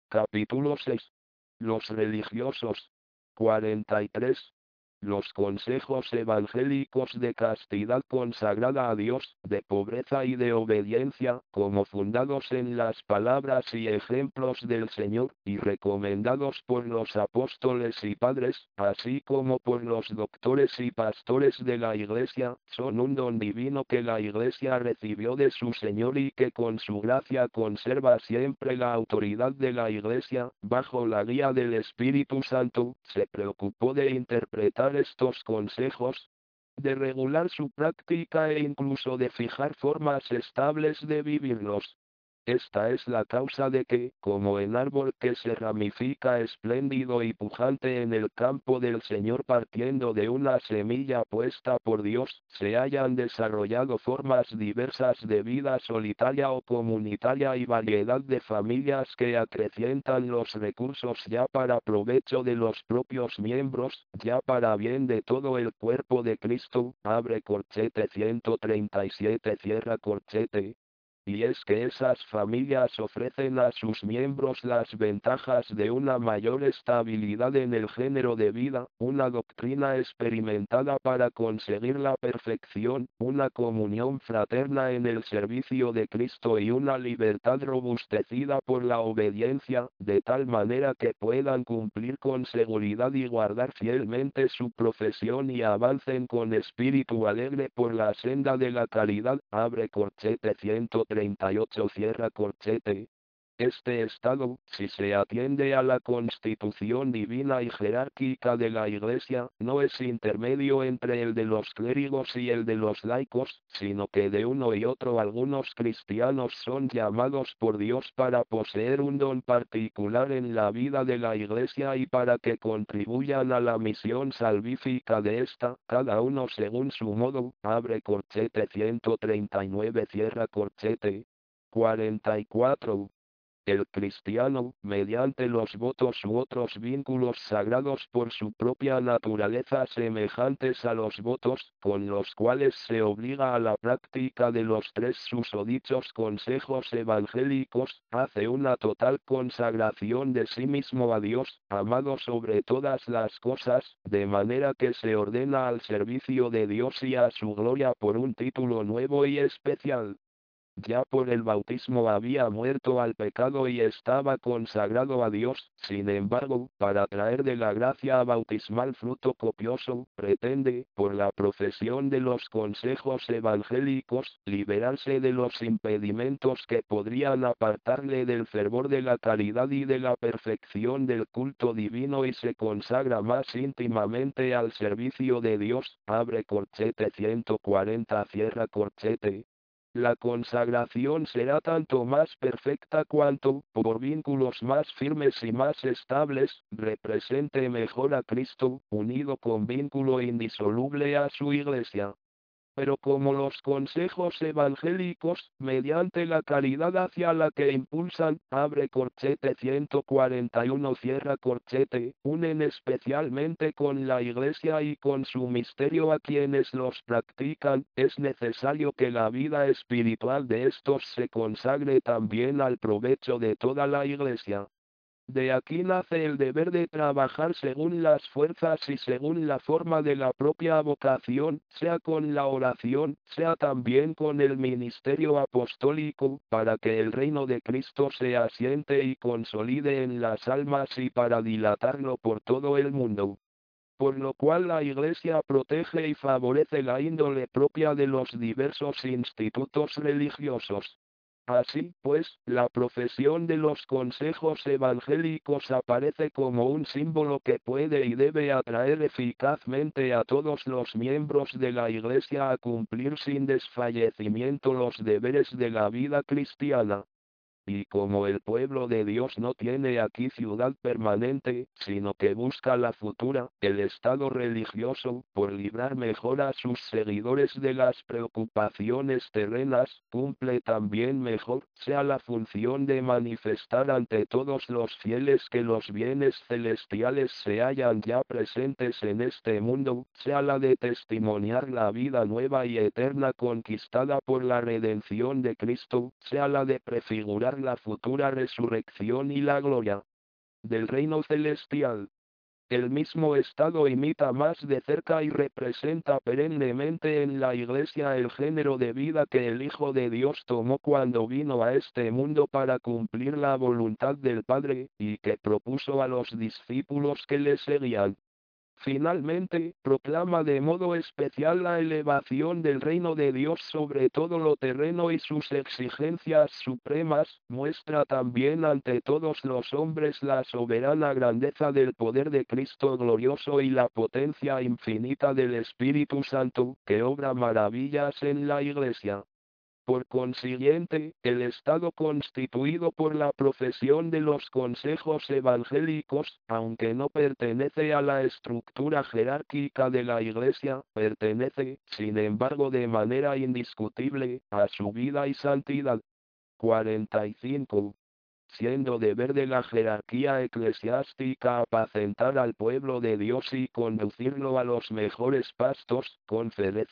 Capítulo 6. Los religiosos. 43. Los consejos evangélicos de castidad consagrada a Dios, de pobreza y de obediencia, como fundados en las palabras y ejemplos del Señor, y recomendados por los apóstoles y padres, así como por los doctores y pastores de la Iglesia, son un don divino que la Iglesia recibió de su Señor y que con su gracia conserva siempre la autoridad de la Iglesia, bajo la guía del Espíritu Santo, se preocupó de interpretar estos consejos, de regular su práctica e incluso de fijar formas estables de vivirlos. Esta es la causa de que, como el árbol que se ramifica espléndido y pujante en el campo del Señor partiendo de una semilla puesta por Dios, se hayan desarrollado formas diversas de vida solitaria o comunitaria y variedad de familias que acrecientan los recursos ya para provecho de los propios miembros, ya para bien de todo el cuerpo de Cristo, abre corchete 137 cierra corchete. Y es que esas familias ofrecen a sus miembros las ventajas de una mayor estabilidad en el género de vida, una doctrina experimentada para conseguir la perfección, una comunión fraterna en el servicio de Cristo y una libertad robustecida por la obediencia, de tal manera que puedan cumplir con seguridad y guardar fielmente su profesión y avancen con espíritu alegre por la senda de la caridad, abre corchete 138 cierra corchete. Este estado, si se atiende a la constitución divina y jerárquica de la Iglesia, no es intermedio entre el de los clérigos y el de los laicos, sino que de uno y otro algunos cristianos son llamados por Dios para poseer un don particular en la vida de la Iglesia y para que contribuyan a la misión salvífica de esta, cada uno según su modo, abre corchete 139 cierra corchete. 44. El cristiano, mediante los votos u otros vínculos sagrados por su propia naturaleza semejantes a los votos, con los cuales se obliga a la práctica de los tres susodichos consejos evangélicos, hace una total consagración de sí mismo a Dios, amado sobre todas las cosas, de manera que se ordena al servicio de Dios y a su gloria por un título nuevo y especial. Ya por el bautismo había muerto al pecado y estaba consagrado a Dios, sin embargo, para traer de la gracia bautismal fruto copioso, pretende, por la profesión de los consejos evangélicos, liberarse de los impedimentos que podrían apartarle del fervor de la caridad y de la perfección del culto divino y se consagra más íntimamente al servicio de Dios, abre corchete 140 cierra corchete. La consagración será tanto más perfecta cuanto, por vínculos más firmes y más estables, represente mejor a Cristo, unido con vínculo indisoluble a su Iglesia. Pero como los consejos evangélicos, mediante la caridad hacia la que impulsan, abre corchete 141 cierra corchete, unen especialmente con la Iglesia y con su misterio a quienes los practican, es necesario que la vida espiritual de estos se consagre también al provecho de toda la Iglesia. De aquí nace el deber de trabajar según las fuerzas y según la forma de la propia vocación, sea con la oración, sea también con el ministerio apostólico, para que el reino de Cristo se asiente y consolide en las almas y para dilatarlo por todo el mundo. Por lo cual la Iglesia protege y favorece la índole propia de los diversos institutos religiosos. Así pues, la profesión de los consejos evangélicos aparece como un símbolo que puede y debe atraer eficazmente a todos los miembros de la Iglesia a cumplir sin desfallecimiento los deberes de la vida cristiana. Y como el pueblo de Dios no tiene aquí ciudad permanente, sino que busca la futura, el estado religioso, por librar mejor a sus seguidores de las preocupaciones terrenas, cumple también mejor, sea la función de manifestar ante todos los fieles que los bienes celestiales se hallan ya presentes en este mundo, sea la de testimoniar la vida nueva y eterna conquistada por la redención de Cristo, sea la de prefigurar anunciar la futura resurrección y la gloria del reino celestial. El mismo estado imita más de cerca y representa perennemente en la Iglesia el género de vida que el Hijo de Dios tomó cuando vino a este mundo para cumplir la voluntad del Padre, y que propuso a los discípulos que le seguían. Finalmente, proclama de modo especial la elevación del reino de Dios sobre todo lo terreno y sus exigencias supremas, muestra también ante todos los hombres la soberana grandeza del poder de Cristo glorioso y la potencia infinita del Espíritu Santo, que obra maravillas en la Iglesia. Por consiguiente, el estado constituido por la profesión de los consejos evangélicos, aunque no pertenece a la estructura jerárquica de la Iglesia, pertenece, sin embargo de manera indiscutible, a su vida y santidad. 45. Siendo deber de la jerarquía eclesiástica apacentar al pueblo de Dios y conducirlo a los mejores pastos, Conferez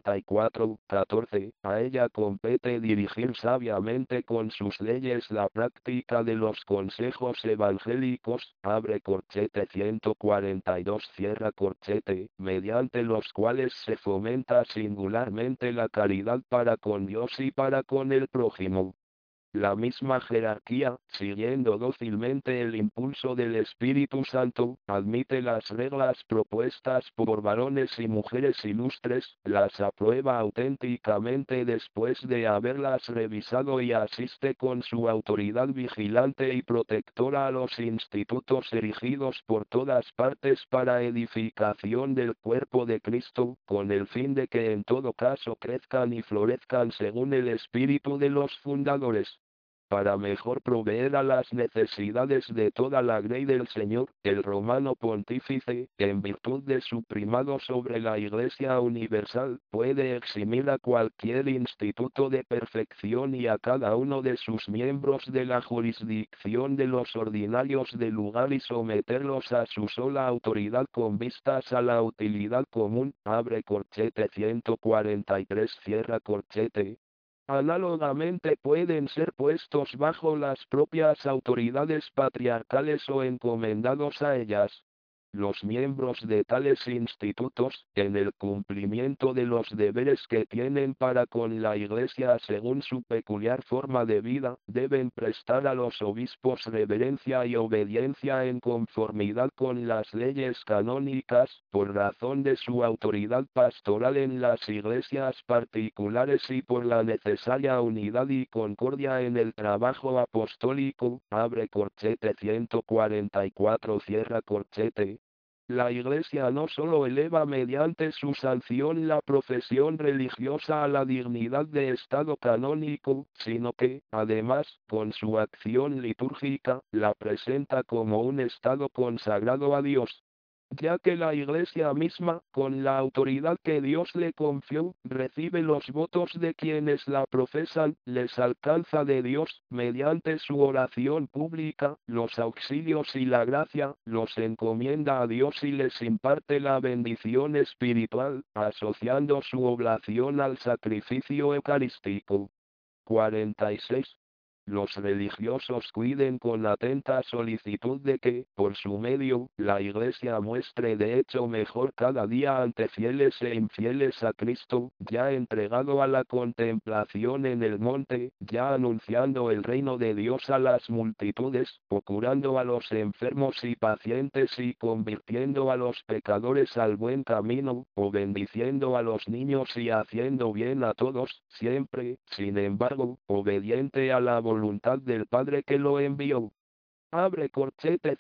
34:14, a ella compete dirigir sabiamente con sus leyes la práctica de los consejos evangélicos, abre corchete 142 cierra corchete, mediante los cuales se fomenta singularmente la caridad para con Dios y para con el prójimo. La misma jerarquía, siguiendo dócilmente el impulso del Espíritu Santo, admite las reglas propuestas por varones y mujeres ilustres, las aprueba auténticamente después de haberlas revisado y asiste con su autoridad vigilante y protectora a los institutos erigidos por todas partes para edificación del cuerpo de Cristo, con el fin de que en todo caso crezcan y florezcan según el espíritu de los fundadores. Para mejor proveer a las necesidades de toda la grey del Señor, el romano pontífice, en virtud de su primado sobre la Iglesia universal, puede eximir a cualquier instituto de perfección y a cada uno de sus miembros de la jurisdicción de los ordinarios del lugar y someterlos a su sola autoridad con vistas a la utilidad común, abre corchete 143 cierra corchete. Análogamente pueden ser puestos bajo las propias autoridades patriarcales o encomendados a ellas. Los miembros de tales institutos, en el cumplimiento de los deberes que tienen para con la Iglesia según su peculiar forma de vida, deben prestar a los obispos reverencia y obediencia en conformidad con las leyes canónicas, por razón de su autoridad pastoral en las iglesias particulares y por la necesaria unidad y concordia en el trabajo apostólico, abre corchete 144 cierra corchete. La Iglesia no solo eleva mediante su sanción la profesión religiosa a la dignidad de estado canónico, sino que, además, con su acción litúrgica, la presenta como un estado consagrado a Dios, ya que la Iglesia misma, con la autoridad que Dios le confió, recibe los votos de quienes la profesan, les alcanza de Dios, mediante su oración pública, los auxilios y la gracia, los encomienda a Dios y les imparte la bendición espiritual, asociando su oblación al sacrificio eucarístico. 46. Los religiosos cuiden con atenta solicitud de que, por su medio, la Iglesia muestre de hecho mejor cada día ante fieles e infieles a Cristo, ya entregado a la contemplación en el monte, ya anunciando el reino de Dios a las multitudes, o curando a los enfermos y pacientes y convirtiendo a los pecadores al buen camino, o bendiciendo a los niños y haciendo bien a todos, siempre, sin embargo, obediente a la voluntad del Padre que lo envió. Abre corchete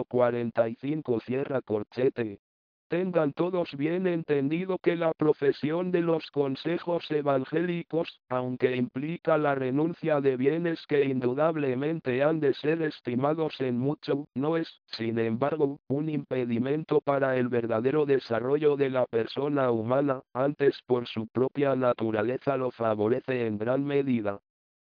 145 cierra corchete. Tengan todos bien entendido que la profesión de los consejos evangélicos, aunque implica la renuncia de bienes que indudablemente han de ser estimados en mucho, no es, sin embargo, un impedimento para el verdadero desarrollo de la persona humana, antes por su propia naturaleza lo favorece en gran medida.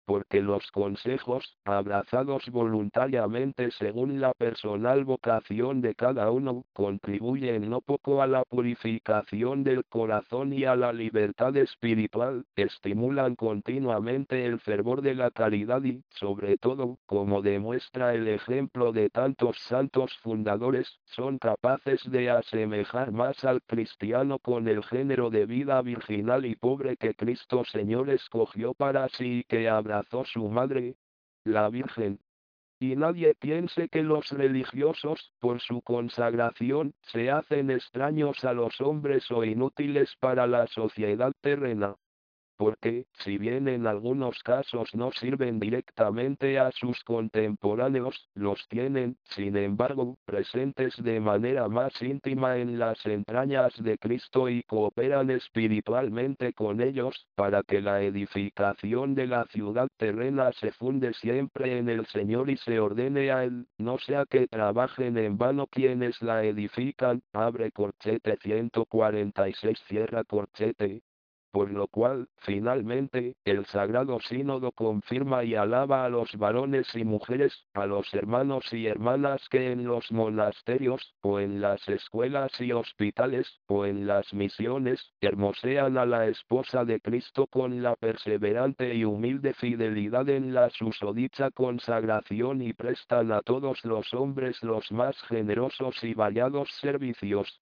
porque los consejos, abrazados voluntariamente según la personal vocación de cada uno, contribuyen no poco a la purificación del corazón y a la libertad espiritual, estimulan continuamente el fervor de la caridad y, sobre todo, como demuestra el ejemplo de tantos santos fundadores, son capaces de asemejar más al cristiano con el género de vida virginal y pobre que Cristo Señor escogió para sí y que abrazó su madre, la Virgen. Y nadie piense que los religiosos, por su consagración, se hacen extraños a los hombres o inútiles para la sociedad terrena, porque, si bien en algunos casos no sirven directamente a sus contemporáneos, los tienen, sin embargo, presentes de manera más íntima en las entrañas de Cristo y cooperan espiritualmente con ellos, para que la edificación de la ciudad terrena se funde siempre en el Señor y se ordene a Él, no sea que trabajen en vano quienes la edifican, abre corchete 146 cierra corchete. Por lo cual, finalmente, el Sagrado Sínodo confirma y alaba a los varones y mujeres, a los hermanos y hermanas que en los monasterios, o en las escuelas y hospitales, o en las misiones, hermosean a la esposa de Cristo con la perseverante y humilde fidelidad en la susodicha consagración y prestan a todos los hombres los más generosos y variados servicios.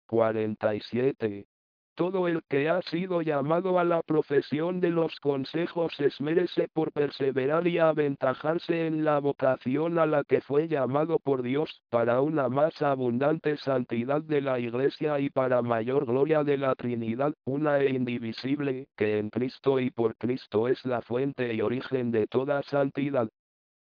47. Todo el que ha sido llamado a la profesión de los consejos esmérese por perseverar y aventajarse en la vocación a la que fue llamado por Dios, para una más abundante santidad de la Iglesia y para mayor gloria de la Trinidad, una e indivisible, que en Cristo y por Cristo es la fuente y origen de toda santidad.